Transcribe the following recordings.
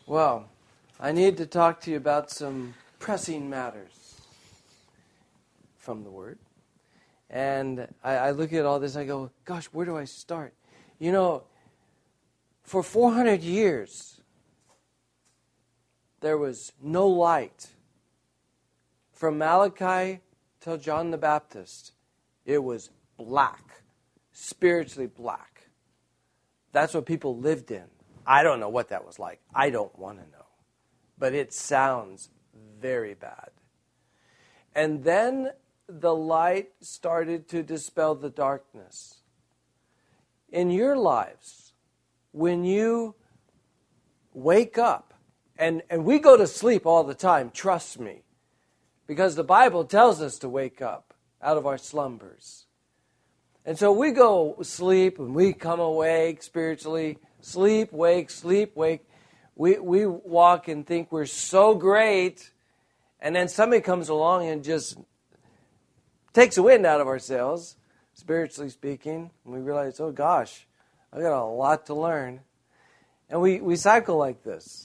Well, I need to talk to you about some pressing matters from the Word. And I look at all this, I go, gosh, where do I start? You know, for 400 years, there was no light. From Malachi till John the Baptist, it was black, spiritually black. That's what people lived in. I don't know what that was like. I don't want to know. But it sounds very bad. And then the light started to dispel the darkness. In your lives, when you wake up, and we go to sleep all the time, trust me, because the Bible tells us to wake up out of our slumbers. And so we go sleep and we come awake spiritually, sleep, wake, sleep, wake. We walk and think we're so great, and then somebody comes along and just takes the wind out of our sails, spiritually speaking, and we realize, oh gosh, I got a lot to learn. And we cycle like this.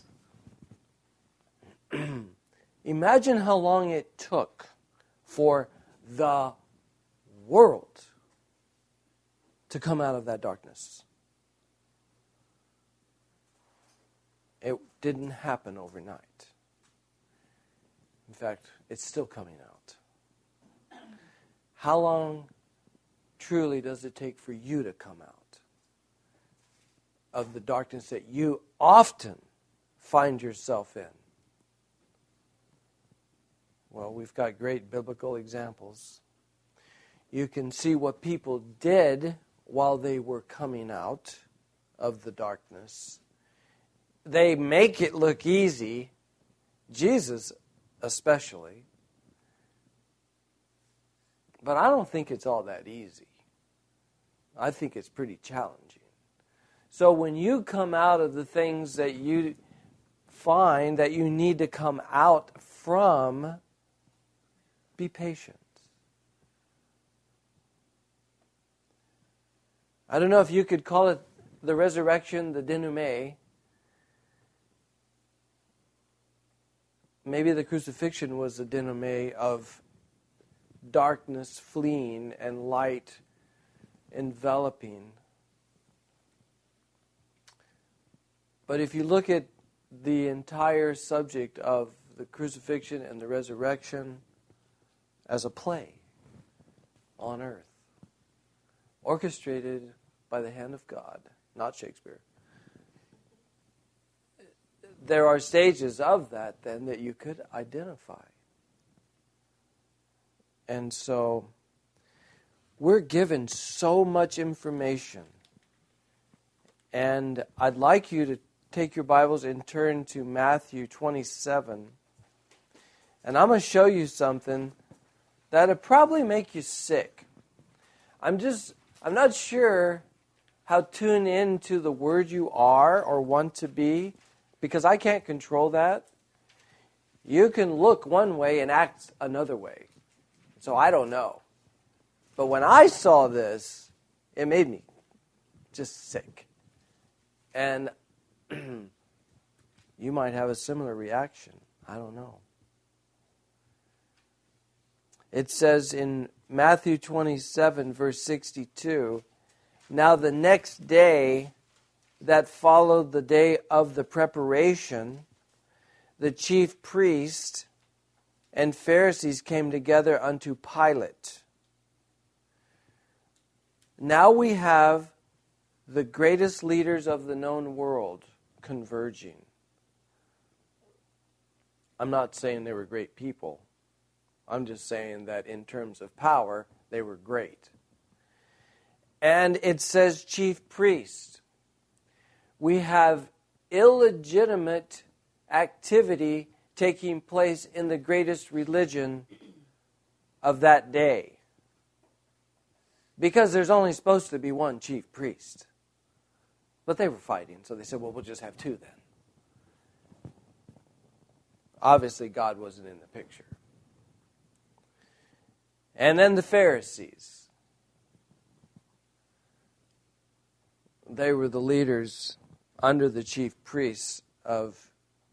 Imagine how long it took for the world to come out of that darkness. It didn't happen overnight. In fact, it's still coming out. How long truly does it take for you to come out of the darkness that you often find yourself in? Well, we've got great biblical examples. You can see what people did while they were coming out of the darkness. They make it look easy, Jesus especially. But I don't think it's all that easy. I think it's pretty challenging. So when you come out of the things that you find that you need to come out from, be patient. I don't know if you could call it the resurrection, the denouement. Maybe the crucifixion was the denouement of darkness fleeing and light enveloping. But if you look at the entire subject of the crucifixion and the resurrection as a play on earth, orchestrated by the hand of God, not Shakespeare, there are stages of that then that you could identify. And so we're given so much information. And I'd like you to take your Bibles and turn to Matthew 27. And I'm going to show you something that'll probably make you sick. I'm not sure how tuned into the Word you are or want to be, because I can't control that. You can look one way and act another way. So I don't know. But when I saw this, it made me just sick. And you might have a similar reaction. I don't know. It says in Matthew 27, verse 62, "Now the next day that followed the day of the preparation, the chief priests and Pharisees came together unto Pilate. Now we have the greatest leaders of the known world converging." I'm not saying they were great people. I'm just saying that in terms of power, they were great. And it says chief priest. We have illegitimate activity taking place in the greatest religion of that day. Because there's only supposed to be one chief priest. But they were fighting, so they said, well, we'll just have two then. Obviously, God wasn't in the picture. And then the Pharisees. They were the leaders under the chief priests of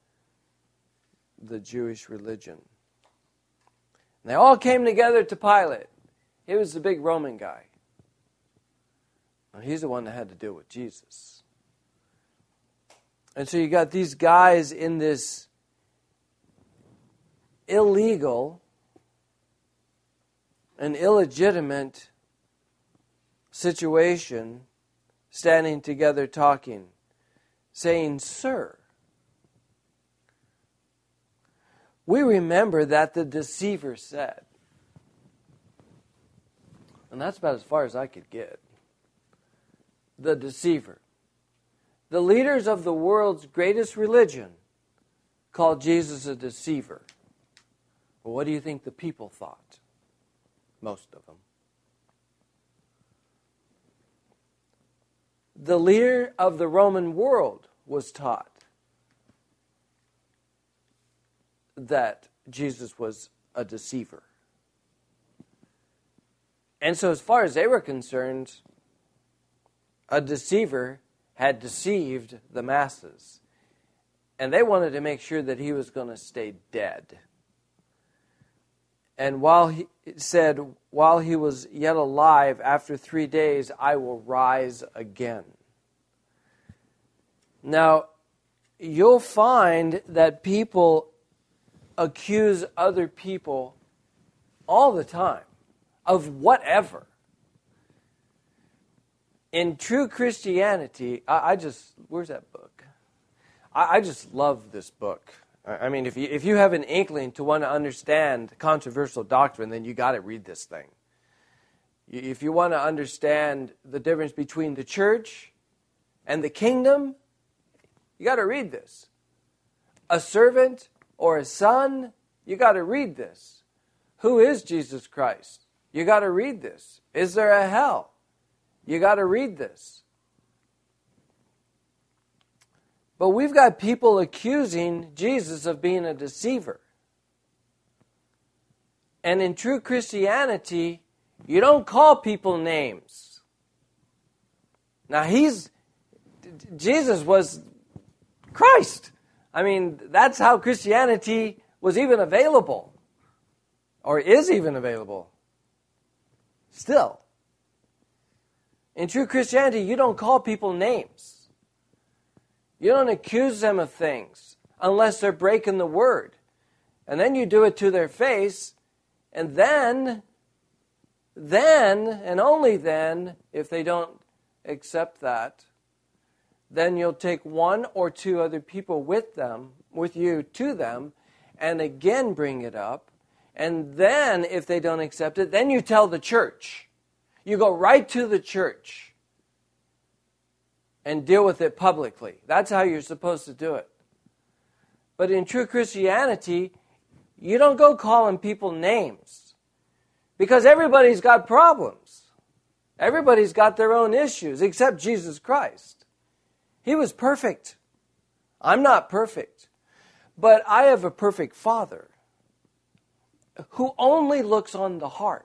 the Jewish religion. And they all came together to Pilate. He was the big Roman guy. He's the one that had to deal with Jesus. And so you got these guys in this illegal and illegitimate situation, standing together talking, saying, "Sir, we remember that the deceiver said." And that's about as far as I could get. The deceiver. The leaders of the world's greatest religion called Jesus a deceiver. Well, what do you think the people thought? Most of them. The leader of the Roman world was taught that Jesus was a deceiver. And so as far as they were concerned, a deceiver had deceived the masses. And they wanted to make sure that he was going to stay dead. And while he was yet alive, after 3 days, I will rise again. Now, you'll find that people accuse other people all the time of whatever. In true Christianity, where's that book? I just love this book. I mean, if you have an inkling to want to understand controversial doctrine, then you got to read this thing. If you want to understand the difference between the church and the kingdom, you got to read this. A servant or a son, you got to read this. Who is Jesus Christ? You got to read this. Is there a hell? You got to read this. But we've got people accusing Jesus of being a deceiver. And in true Christianity, you don't call people names. Now, Jesus was Christ. I mean, that's how Christianity was even available. Or is even available. Still. In true Christianity, you don't call people names. You don't accuse them of things unless they're breaking the word. And then you do it to their face, and then, and only then, if they don't accept that, then you'll take one or two other people with you to them, and again bring it up. And then, if they don't accept it, then you tell the church. You go right to the church and deal with it publicly. That's how you're supposed to do it. But in true Christianity, you don't go calling people names. Because everybody's got problems. Everybody's got their own issues, except Jesus Christ. He was perfect. I'm not perfect. But I have a perfect Father who only looks on the heart.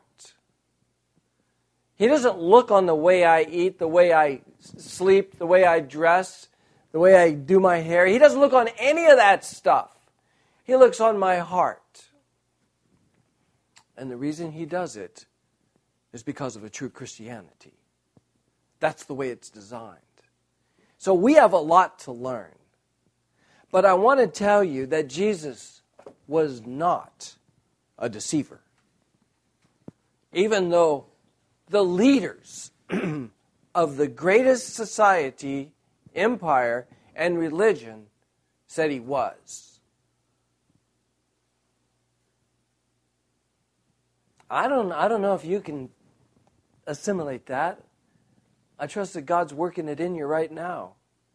He doesn't look on the way I eat, the way I sleep, the way I dress, the way I do my hair. He doesn't look on any of that stuff. He looks on my heart. And the reason he does it is because of a true Christianity. That's the way it's designed. So we have a lot to learn. But I want to tell you that Jesus was not a deceiver. Even though the leaders of the greatest society, empire, and religion said he was. I don't know if you can assimilate that. I trust that God's working it in you right now.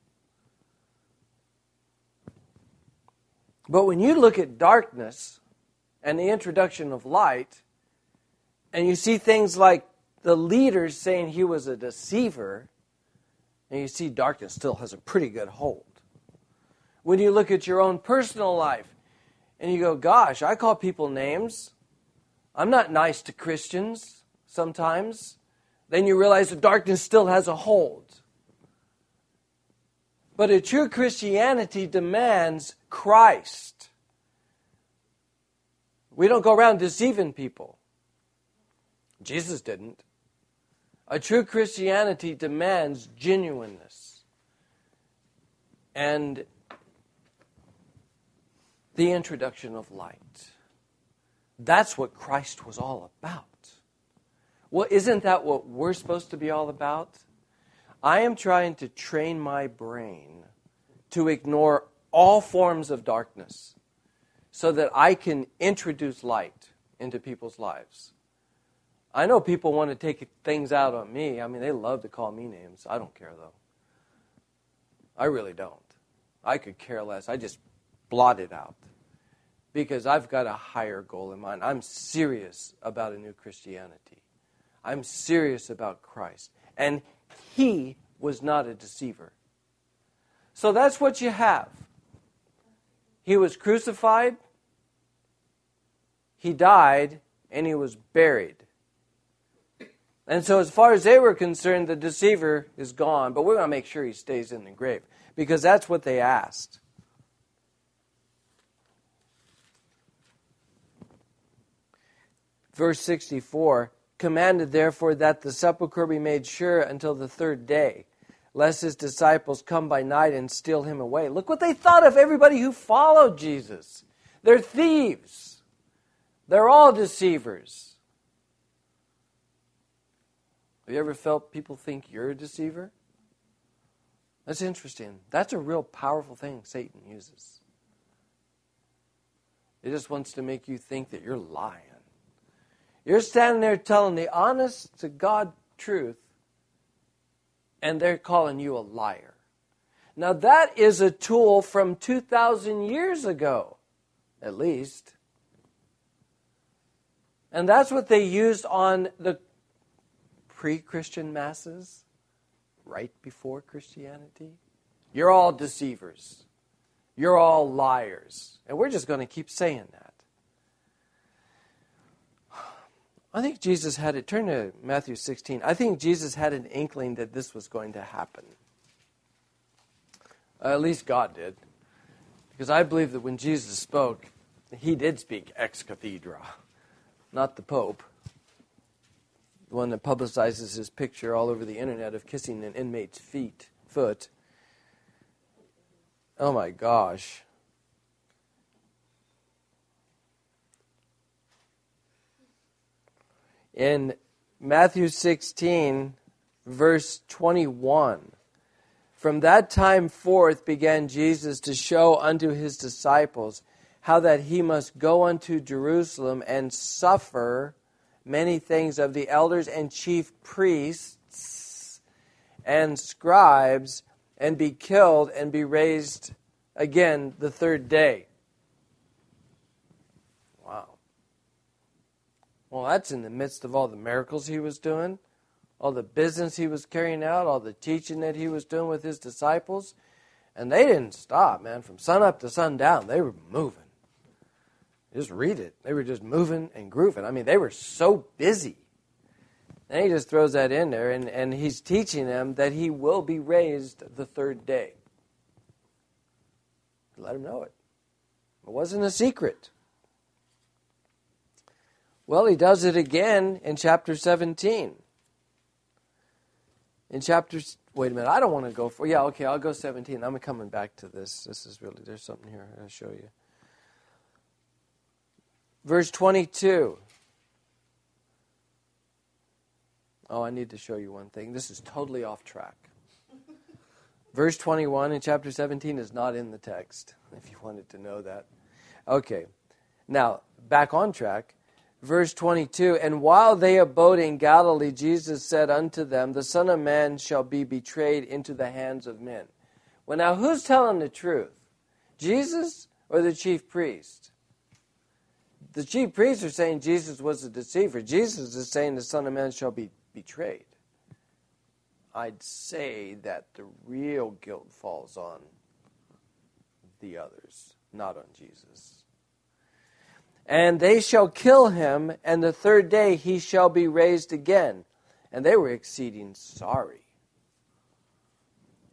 But when you look at darkness and the introduction of light, and you see things like the leaders saying he was a deceiver, and you see darkness still has a pretty good hold. When you look at your own personal life, and you go, gosh, I call people names. I'm not nice to Christians sometimes. Then you realize the darkness still has a hold. But a true Christianity demands Christ. We don't go around deceiving people. Jesus didn't. A true Christianity demands genuineness and the introduction of light. That's what Christ was all about. Well, isn't that what we're supposed to be all about? I am trying to train my brain to ignore all forms of darkness so that I can introduce light into people's lives. I know people want to take things out on me. I mean, they love to call me names. I don't care, though. I really don't. I could care less. I just blot it out because I've got a higher goal in mind. I'm serious about a new Christianity. I'm serious about Christ. And He was not a deceiver. So that's what you have. He was crucified, He died, and He was buried. And so as far as they were concerned, the deceiver is gone, but we're going to make sure he stays in the grave because that's what they asked. Verse 64, commanded therefore that the sepulchre be made sure until the third day, lest his disciples come by night and steal him away. Look what they thought of everybody who followed Jesus. They're thieves. They're all deceivers. Have you ever felt people think you're a deceiver? That's interesting. That's a real powerful thing Satan uses. He just wants to make you think that you're lying. You're standing there telling the honest to God truth, and they're calling you a liar. Now that is a tool from 2,000 years ago, at least. And that's what they used on the pre-Christian masses, right before Christianity. You're all deceivers. You're all liars. And we're just going to keep saying that. I think Jesus had it. Turn to Matthew 16. I think Jesus had an inkling that this was going to happen. At least God did. Because I believe that when Jesus spoke, He did speak ex cathedra, not the Pope. The one that publicizes his picture all over the internet of kissing an inmate's foot. Oh my gosh. In Matthew 16, verse 21, from that time forth began Jesus to show unto his disciples how that he must go unto Jerusalem and suffer many things of the elders and chief priests and scribes, and be killed and be raised again the third day. Wow. Well, that's in the midst of all the miracles he was doing, all the business he was carrying out, all the teaching that he was doing with his disciples. And they didn't stop, man. From sun up to sundown, they were moving. Just read it. They were just moving and grooving. I mean, they were so busy. And he just throws that in there, and he's teaching them that he will be raised the third day. Let them know it. It wasn't a secret. Well, he does it again in chapter 17. Wait a minute, I don't want to go for... Yeah, okay, I'll go 17. I'm coming back to this. This is really... There's something here I'll show you. Verse 22. Oh, I need to show you one thing. This is totally off track. Verse 21 in chapter 17 is not in the text, if you wanted to know that. Okay, now, back on track. Verse 22, and while they abode in Galilee, Jesus said unto them, the Son of Man shall be betrayed into the hands of men. Well, now, who's telling the truth? Jesus or the chief priest? The chief priests are saying Jesus was a deceiver. Jesus is saying the Son of Man shall be betrayed. I'd say that the real guilt falls on the others, not on Jesus. And they shall kill him, and the third day he shall be raised again. And they were exceeding sorry.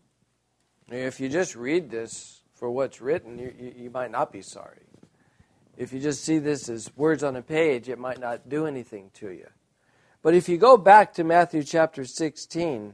If you just read this for what's written, you might not be sorry. If you just see this as words on a page, it might not do anything to you. But if you go back to Matthew chapter 16,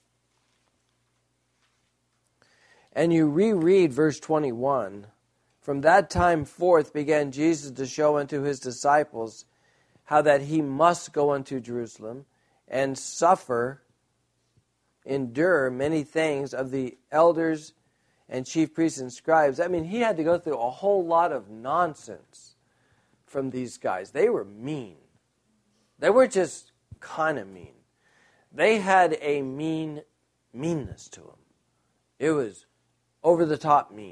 and you reread verse 21, from that time forth began Jesus to show unto his disciples how that he must go unto Jerusalem and suffer, endure many things of the elders and chief priests and scribes. I mean, he had to go through a whole lot of nonsense from these guys. They were mean. They were just kind of mean. They had a meanness to them. It was over-the-top mean.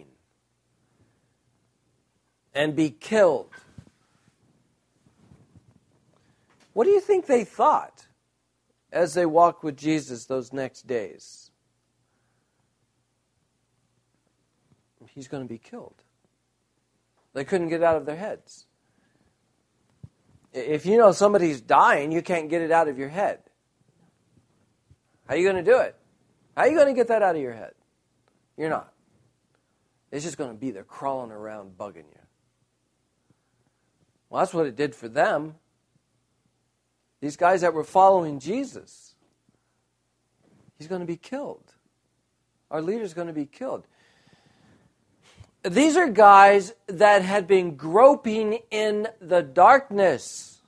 And be killed. What do you think they thought as they walked with Jesus those next days? He's going to be killed. They couldn't get it out of their heads. If you know somebody's dying, you can't get it out of your head. How are you going to do it? How are you going to get that out of your head? You're not. It's just going to be there crawling around bugging you. Well, that's what it did for them. These guys that were following Jesus. He's going to be killed. Our leader's going to be killed. These are guys that had been groping in the darkness.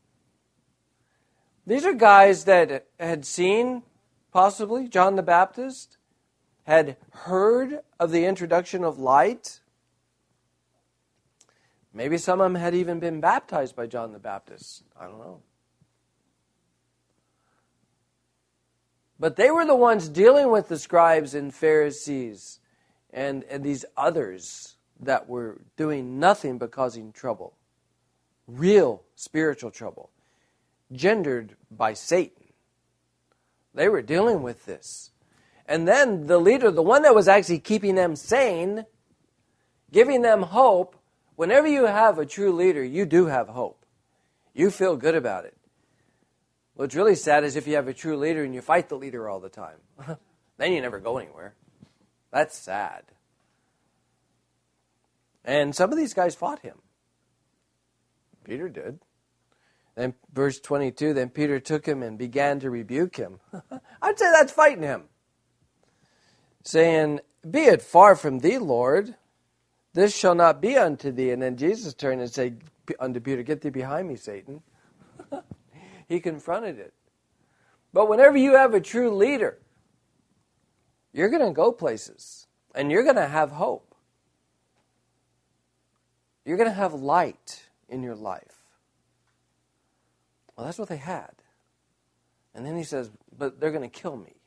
These are guys that had seen, possibly, John the Baptist, had heard of the introduction of light. Maybe some of them had even been baptized by John the Baptist. I don't know. But they were the ones dealing with the scribes and Pharisees and these others that were doing nothing but causing trouble. Real spiritual trouble. Gendered by Satan. They were dealing with this. And then the leader, the one that was actually keeping them sane, giving them hope. Whenever you have a true leader, you do have hope. You feel good about it. What's really sad is if you have a true leader and you fight the leader all the time. Then you never go anywhere. That's sad. And some of these guys fought him. Peter did. Then verse 22, then Peter took him and began to rebuke him. I'd say that's fighting him. Saying, be it far from thee, Lord. This shall not be unto thee. And then Jesus turned and said unto Peter, get thee behind me, Satan. He confronted it. But whenever you have a true leader, you're going to go places. And you're going to have hope. You're going to have light in your life. Well, that's what they had. And then he says, but they're going to kill me.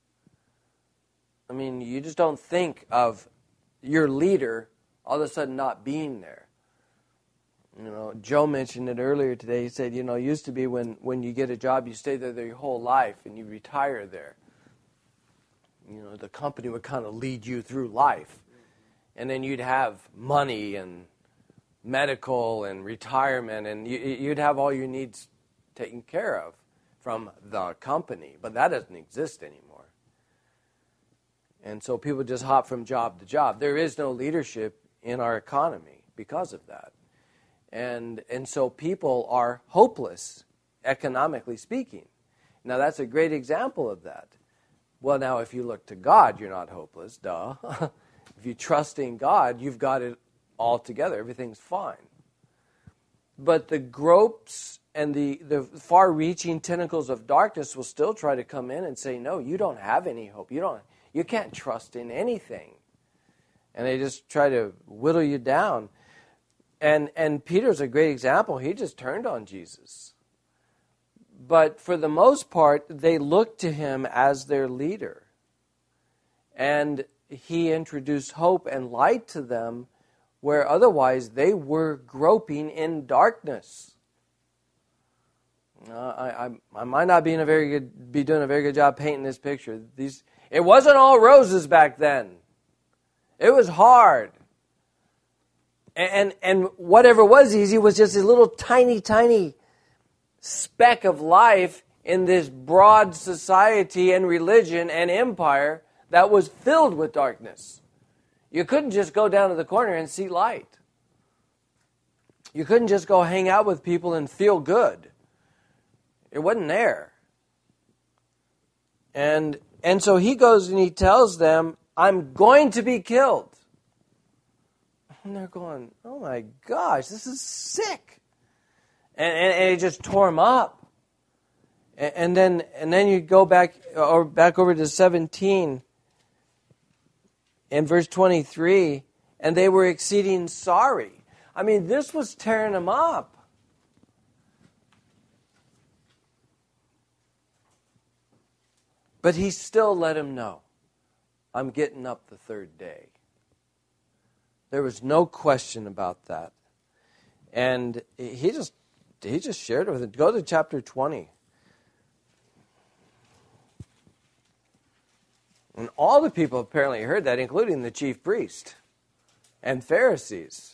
I mean, you just don't think of your leader all of a sudden not being there. You know, Joe mentioned it earlier today. He said, you know, it used to be when you get a job, you stay there your whole life and you retire there. You know, the company would kind of lead you through life. And then you'd have money and medical and retirement, and you'd have all your needs taken care of from the company. But that doesn't exist anymore. And so people just hop from job to job. There is no leadership in our economy because of that. And so people are hopeless, economically speaking. Now, that's a great example of that. Well, now, if you look to God, you're not hopeless, duh. If you trust in God, you've got it all together. Everything's fine. But the gropes and the far-reaching tentacles of darkness will still try to come in and say, no, you don't have any hope. You can't trust in anything. And they just try to whittle you down. And Peter's a great example. He just turned on Jesus. But for the most part, they looked to him as their leader. And he introduced hope and light to them where otherwise they were groping in darkness. I might not be doing a very good job painting this picture. It wasn't all roses back then. It was hard. And whatever was easy was just a little tiny speck of life in this broad society and religion and empire that was filled with darkness. You couldn't just go down to the corner and see light. You couldn't just go hang out with people and feel good. It wasn't there. And so he goes and he tells them, I'm going to be killed. And they're going, oh my gosh, this is sick. And it just tore him up. And then you go back over to 17 in verse 23, and they were exceeding sorry. I mean, this was tearing him up. But he still let him know, I'm getting up the third day. There was no question about that. And he just shared it with it. Go to chapter 20. And all the people apparently heard that, including the chief priest and Pharisees.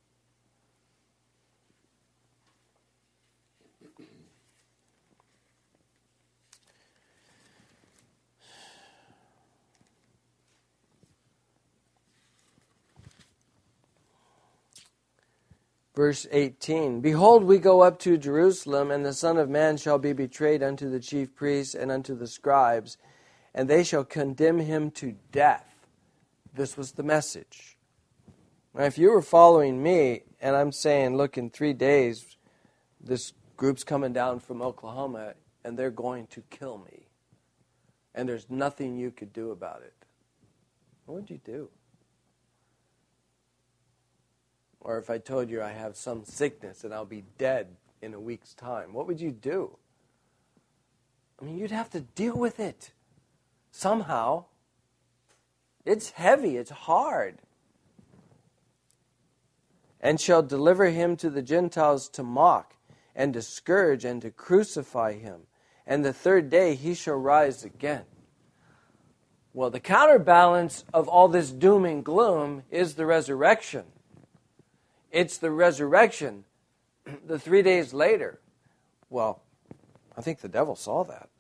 Verse 18, Behold, we go up to Jerusalem, and the Son of Man shall be betrayed unto the chief priests and unto the scribes, and they shall condemn him to death. This was the message. Now, if you were following me, and I'm saying, look, in 3 days, this group's coming down from Oklahoma, and they're going to kill me, and there's nothing you could do about it, what would you do? Or if I told you I have some sickness and I'll be dead in a week's time, what would you do? I mean, you'd have to deal with it somehow. It's heavy, it's hard. And shall deliver him to the Gentiles to mock, and to scourge, and to crucify him. And the third day he shall rise again. Well, the counterbalance of all this doom and gloom is the resurrection. It's the resurrection, the 3 days later. Well, I think the devil saw that.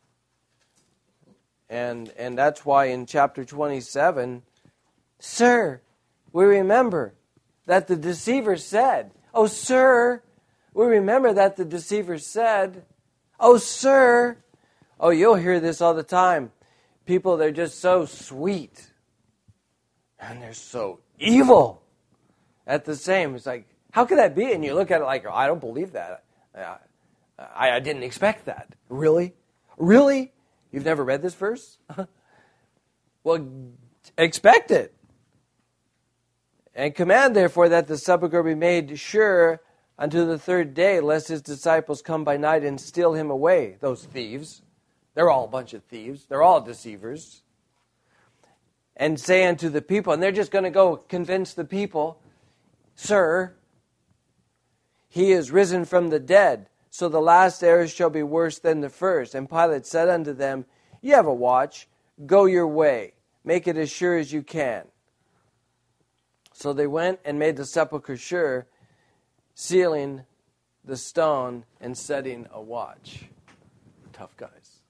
And that's why in chapter 27, Sir, we remember that the deceiver said, Oh, sir, we remember that the deceiver said, Oh, sir. Oh, you'll hear this all the time. People, they're just so sweet. And they're so evil. At the same, it's like, how could that be? And you look at it like, I don't believe that. I didn't expect that. Really? Really? You've never read this verse? Well, expect it. And command, therefore, that the sepulchre be made sure unto the third day, lest his disciples come by night and steal him away. Those thieves. They're all a bunch of thieves. They're all deceivers. And say unto the people, and they're just going to go convince the people, Sir, he is risen from the dead, so the last hours shall be worse than the first. And Pilate said unto them, Ye have a watch, go your way, make it as sure as you can. So they went and made the sepulchre sure, sealing the stone and setting a watch. Tough guys.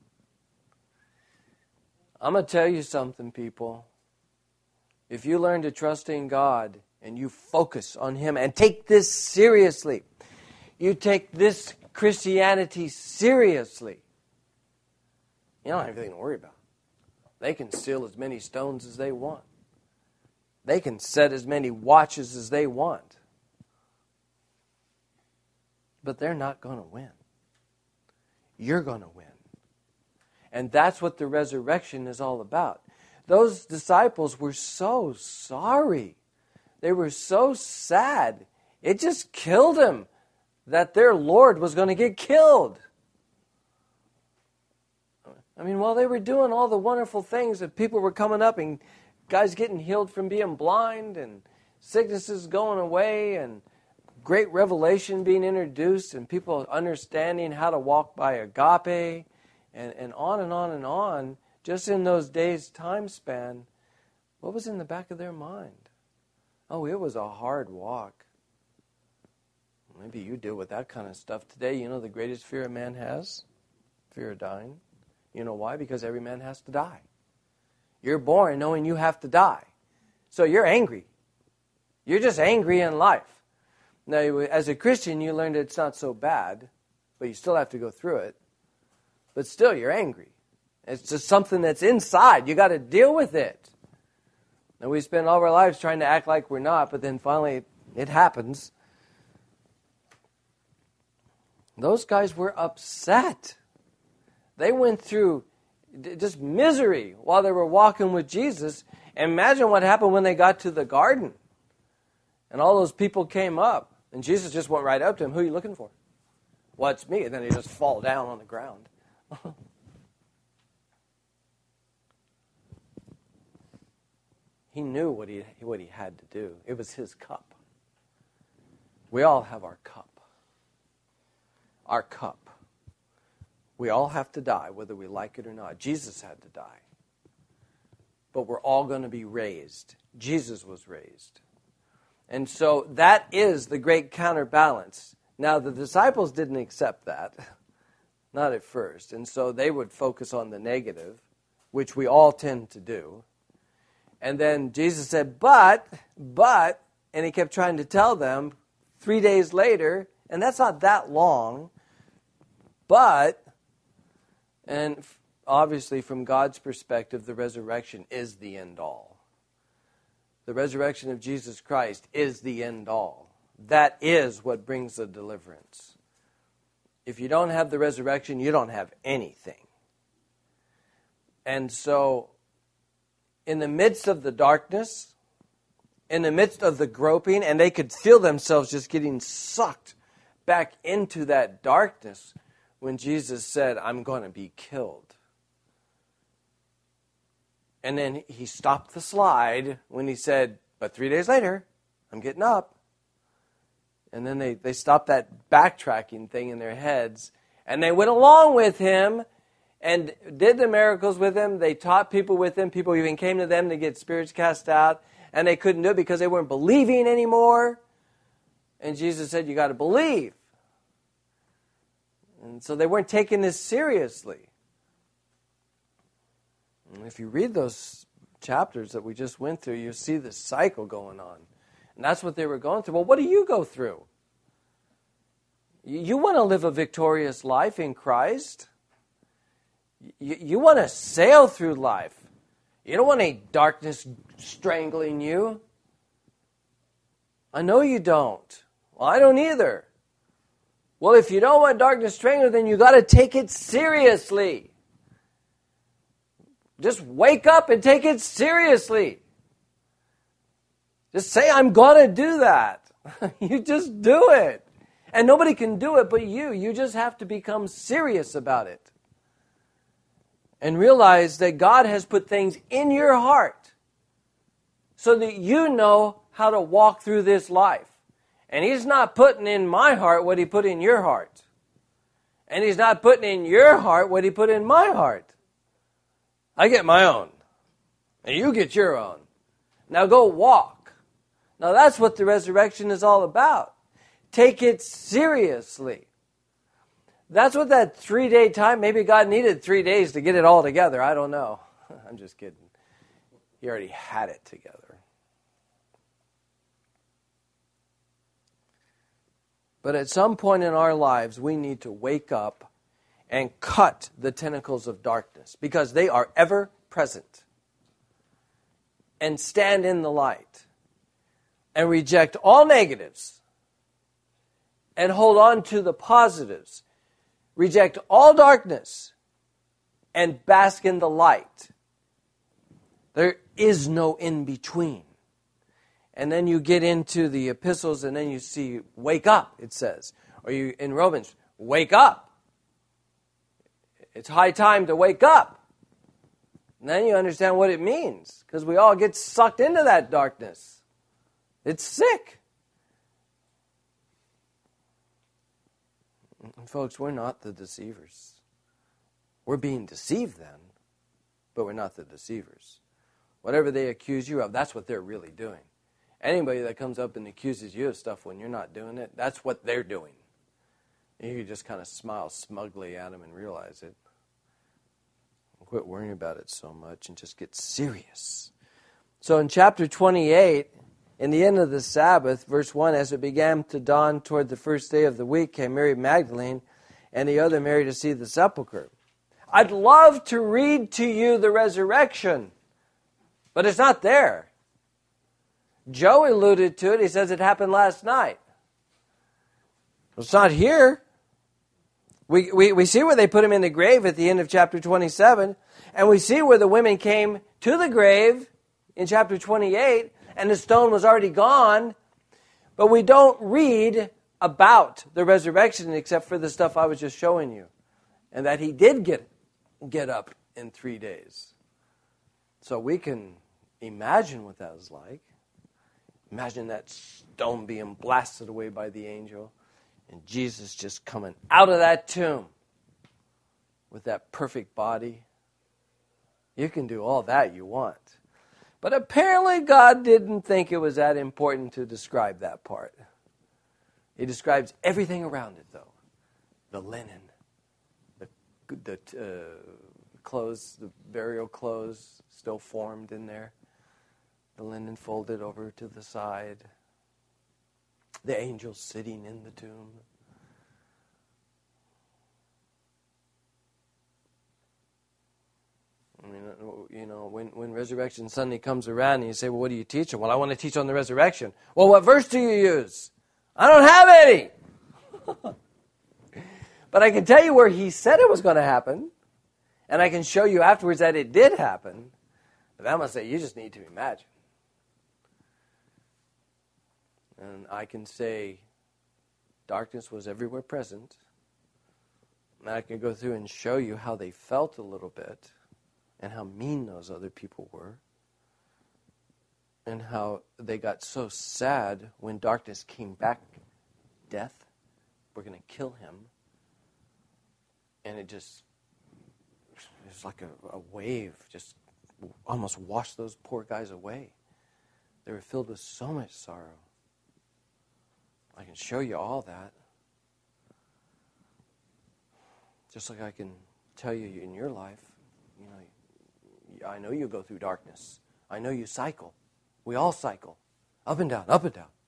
I'm going to tell you something, people. If you learn to trust in God and you focus on Him and take this seriously, you take this Christianity seriously, you don't have anything to worry about. They can steal as many stones as they want. They can set as many watches as they want. But they're not going to win. You're going to win. And that's what the resurrection is all about. Those disciples were so sorry. They were so sad. It just killed them that their Lord was going to get killed. I mean, while they were doing all the wonderful things that people were coming up and guys getting healed from being blind and sicknesses going away and great revelation being introduced and people understanding how to walk by agape and on and on and on, just in those days' time span, what was in the back of their mind? Oh, it was a hard walk. Maybe you deal with that kind of stuff today. You know the greatest fear a man has? Fear of dying. You know why? Because every man has to die. You're born knowing you have to die. So you're angry. You're just angry in life. Now, as a Christian, you learn that it's not so bad, but you still have to go through it. But still, you're angry. It's just something that's inside. You got to deal with it. And we spend all of our lives trying to act like we're not, but then finally it happens. Those guys were upset. They went through just misery while they were walking with Jesus. And imagine what happened when they got to the garden. And all those people came up. And Jesus just went right up to him. Who are you looking for? Well, it's me. And then he just fall down on the ground. He knew what he had to do. It was his cup. We all have our cup. Our cup. We all have to die, whether we like it or not. Jesus had to die. But we're all going to be raised. Jesus was raised. And so that is the great counterbalance. Now, the disciples didn't accept that. Not at first. And so they would focus on the negative, which we all tend to do. And then Jesus said, but, and he kept trying to tell them 3 days later, and that's not that long, but, and obviously from God's perspective, the resurrection is the end all. The resurrection of Jesus Christ is the end all. That is what brings the deliverance. If you don't have the resurrection, you don't have anything. And so, in the midst of the darkness, in the midst of the groping, and they could feel themselves just getting sucked back into that darkness when Jesus said, I'm going to be killed. And then he stopped the slide when he said, but 3 days later, I'm getting up. And then they stopped that backtracking thing in their heads. And they went along with him and did the miracles with him. They taught people with him. People even came to them to get spirits cast out. And they couldn't do it because they weren't believing anymore. And Jesus said, you got to believe. And so they weren't taking this seriously. And if you read those chapters that we just went through, you see this cycle going on. And that's what they were going through. Well, what do you go through? You want to live a victorious life in Christ. You want to sail through life. You don't want any darkness strangling you. I know you don't. Well, I don't either. Well, if you don't want darkness strangling, then you got to take it seriously. Just wake up and take it seriously. Just say, I'm going to do that. You just do it. And nobody can do it but you. You just have to become serious about it. And realize that God has put things in your heart so that you know how to walk through this life. And He's not putting in my heart what He put in your heart. And He's not putting in your heart what He put in my heart. I get my own. And you get your own. Now go walk. Now that's what the resurrection is all about. Take it seriously. That's what that 3-day time, maybe God needed 3 days to get it all together. I don't know. I'm just kidding. He already had it together. But at some point in our lives, we need to wake up and cut the tentacles of darkness because they are ever present. And stand in the light. And reject all negatives. And hold on to the positives. Reject all darkness. And bask in the light. There is no in-between. And then you get into the epistles and then you see, wake up, it says. Or you in Romans, wake up. It's high time to wake up. And then you understand what it means. Because we all get sucked into that darkness. It's sick. And folks, we're not the deceivers. We're being deceived then, but we're not the deceivers. Whatever they accuse you of, that's what they're really doing. Anybody that comes up and accuses you of stuff when you're not doing it, that's what they're doing. And you just kind of smile smugly at them and realize it. Quit worrying about it so much and just get serious. So in chapter 28, In the end of the Sabbath, verse 1, as it began to dawn toward the first day of the week, came Mary Magdalene and the other Mary to see the sepulchre. I'd love to read to you the resurrection, but it's not there. Joe alluded to it. He says it happened last night. It's not here. We see where they put him in the grave at the end of chapter 27, and we see where the women came to the grave in chapter 28, and the stone was already gone, but we don't read about the resurrection except for the stuff I was just showing you, and that he did get up in 3 days. So we can imagine what that was like. Imagine that stone being blasted away by the angel, and Jesus just coming out of that tomb with that perfect body. You can do all that you want. But apparently God didn't think it was that important to describe that part. He describes everything around it, though. The linen, the clothes, the burial clothes still formed in there. The linen folded over to the side. The angel sitting in the tomb. I mean, you know, when Resurrection Sunday comes around and you say, well, what do you teach them? Well, I want to teach on the resurrection. Well, what verse do you use? I don't have any. But I can tell you where he said it was going to happen. And I can show you afterwards that it did happen. But I'm going to say, you just need to imagine. And I can say, darkness was everywhere present. And I can go through and show you how they felt a little bit. And how mean those other people were. And how they got so sad when darkness came back. Death, we're going to kill him. And it was like a wave, just almost washed those poor guys away. They were filled with so much sorrow. I can show you all that. Just like I can tell you in your life, you know, I know you go through darkness. I know you cycle. We all cycle. Up and down, up and down.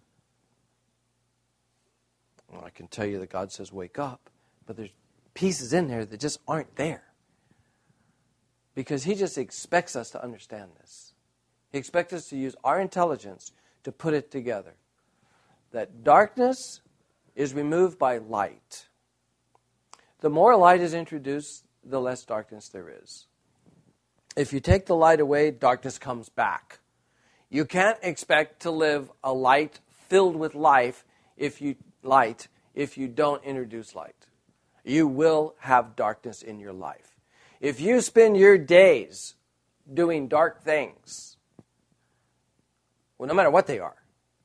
Well, I can tell you that God says wake up, but there's pieces in there that just aren't there. Because he just expects us to understand this. He expects us to use our intelligence to put it together. That darkness is removed by light. The more light is introduced, the less darkness there is. If you take the light away, darkness comes back. You can't expect to live a light filled with life if you don't introduce light. You will have darkness in your life. If you spend your days doing dark things, well, no matter what they are,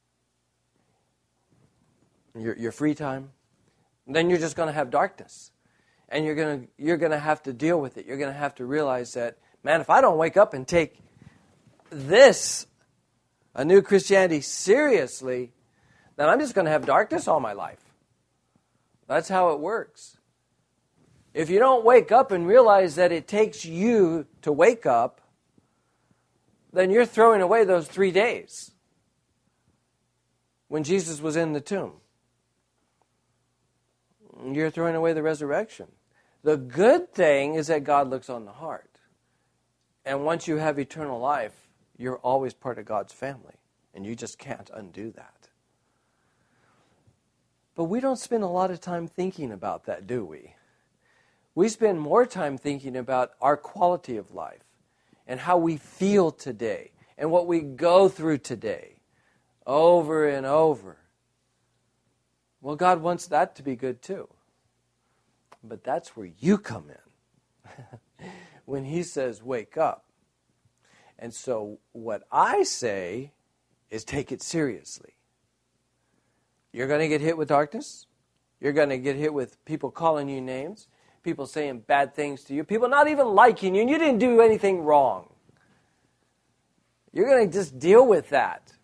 your free time, then you're just going to have darkness. And you're going to have to deal with it. You're going to have to realize that, man, if I don't wake up and take this, a new Christianity, seriously, then I'm just going to have darkness all my life. That's how it works. If you don't wake up and realize that it takes you to wake up, then you're throwing away those 3 days when Jesus was in the tomb. You're throwing away the resurrection. The good thing is that God looks on the heart. And once you have eternal life, you're always part of God's family. And you just can't undo that. But we don't spend a lot of time thinking about that, do we? We spend more time thinking about our quality of life and how we feel today and what we go through today over and over. Well, God wants that to be good too. But that's where you come in. When he says, wake up. And so what I say is take it seriously. You're going to get hit with darkness. You're going to get hit with people calling you names. People saying bad things to you. People not even liking you. And you didn't do anything wrong. You're going to just deal with that.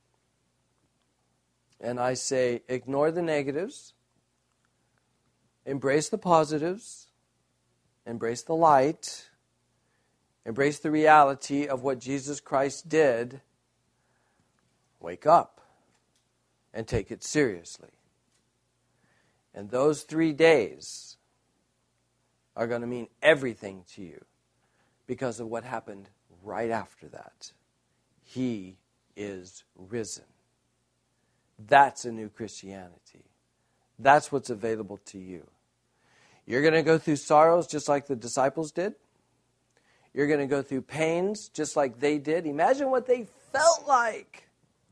And I say, ignore the negatives. Embrace the positives. Embrace the light. Embrace the reality of what Jesus Christ did. Wake up and take it seriously. And those 3 days are going to mean everything to you because of what happened right after that. He is risen. That's a new Christianity. That's what's available to you. You're going to go through sorrows just like the disciples did. You're going to go through pains just like they did. Imagine what they felt like.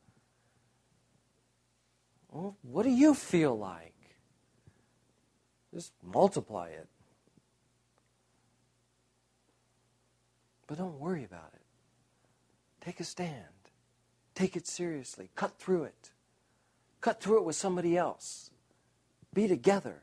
Well, what do you feel like? Just multiply it. But don't worry about it. Take a stand. Take it seriously. Cut through it. Cut through it with somebody else. Be together.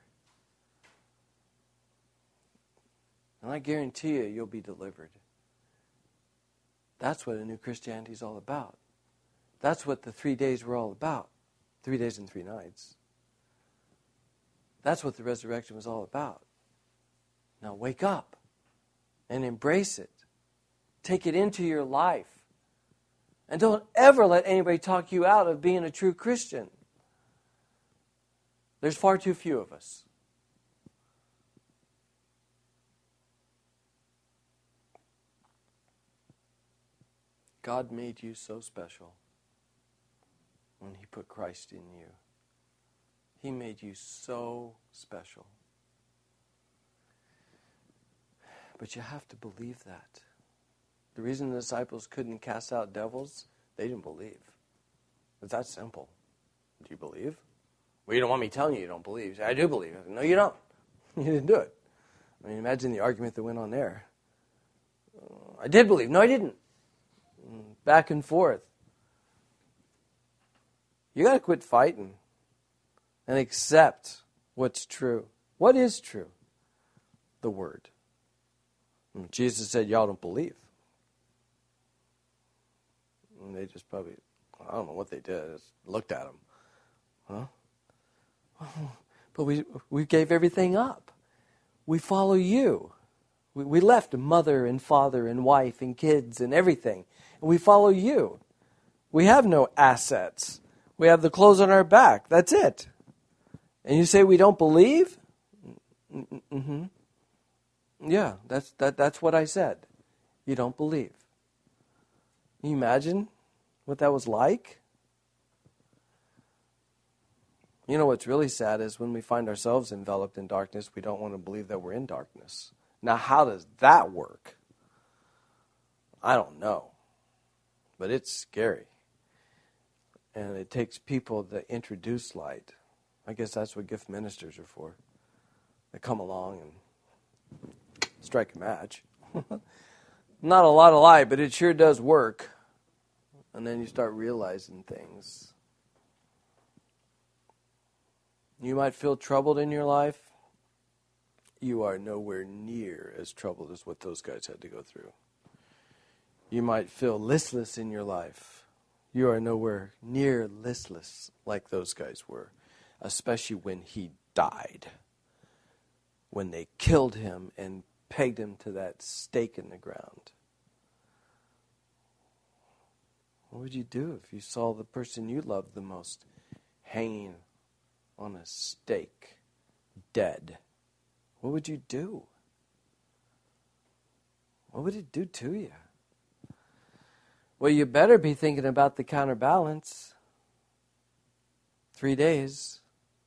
And I guarantee you'll be delivered. That's what a new Christianity is all about. That's what the 3 days were all about. 3 days and 3 nights. That's what the resurrection was all about. Now wake up and embrace it. Take it into your life. And don't ever let anybody talk you out of being a true Christian. There's far too few of us. God made you so special when He put Christ in you. He made you so special. But you have to believe that. The reason the disciples couldn't cast out devils, they didn't believe. It's that simple. Do you believe? Well, you don't want me telling you don't believe. I do believe. No, you don't. You didn't do it. I mean, imagine the argument that went on there. I did believe. No, I didn't. Back and forth. You got to quit fighting and accept what's true. What is true? The Word. And Jesus said, y'all don't believe. And they just probably, I don't know what they did, just looked at him. Huh? But we gave everything up. We follow you. We left mother and father and wife and kids and everything. And we follow you. We have no assets. We have the clothes on our back. That's it. And you say we don't believe? Mm-hmm. Yeah, that's what I said. You don't believe. Can you imagine what that was like? You know what's really sad is when we find ourselves enveloped in darkness, we don't want to believe that we're in darkness. Now, how does that work? I don't know. But it's scary. And it takes people that introduce light. I guess that's what gift ministers are for. They come along and strike a match. Not a lot of light, but it sure does work. And then you start realizing things. You might feel troubled in your life. You are nowhere near as troubled as what those guys had to go through. You might feel listless in your life. You are nowhere near listless like those guys were, especially when he died. When they killed him and pegged him to that stake in the ground. What would you do if you saw the person you loved the most hanging on a stake, dead? What would you do? What would it do to you? Well, you better be thinking about the counterbalance. 3 days.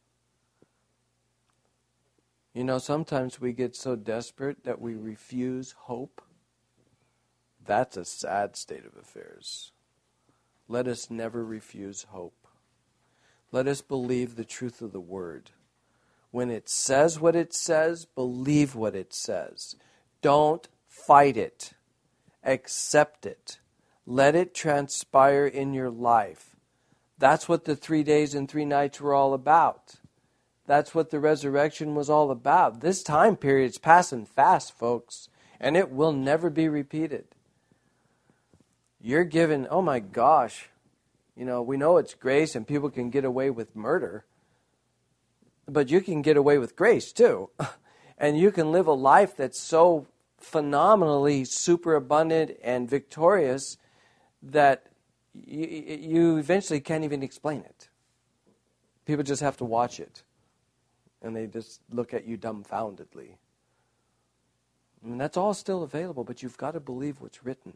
You know, sometimes we get so desperate that we refuse hope. That's a sad state of affairs. Let us never refuse hope. Let us believe the truth of the Word. When it says what it says, believe what it says. Don't fight it. Accept it. Let it transpire in your life. That's what the 3 days and 3 nights were all about. That's what the resurrection was all about. This time period's passing fast, folks, and it will never be repeated. You're given, oh my gosh, you know, we know it's grace and people can get away with murder, but you can get away with grace too. And you can live a life that's so phenomenally superabundant and victorious that you eventually can't even explain it. People just have to watch it. And they just look at you dumbfoundedly. I mean, that's all still available, but you've got to believe what's written.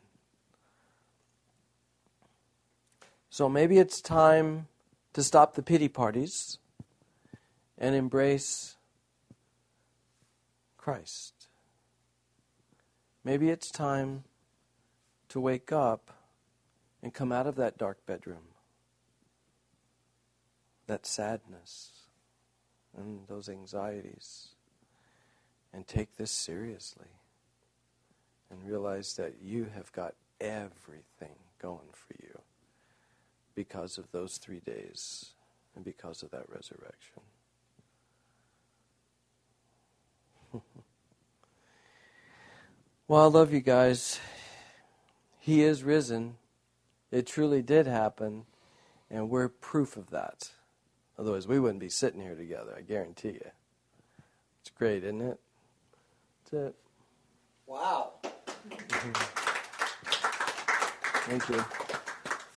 So maybe it's time to stop the pity parties and embrace Christ. Maybe it's time to wake up and come out of that dark bedroom, that sadness and those anxieties, and take this seriously and realize that you have got everything going for you because of those 3 days and because of that resurrection. Well, I love you guys. He is risen. It truly did happen, and we're proof of that. Otherwise, we wouldn't be sitting here together, I guarantee you. It's great, isn't it? That's it. Wow. Thank you.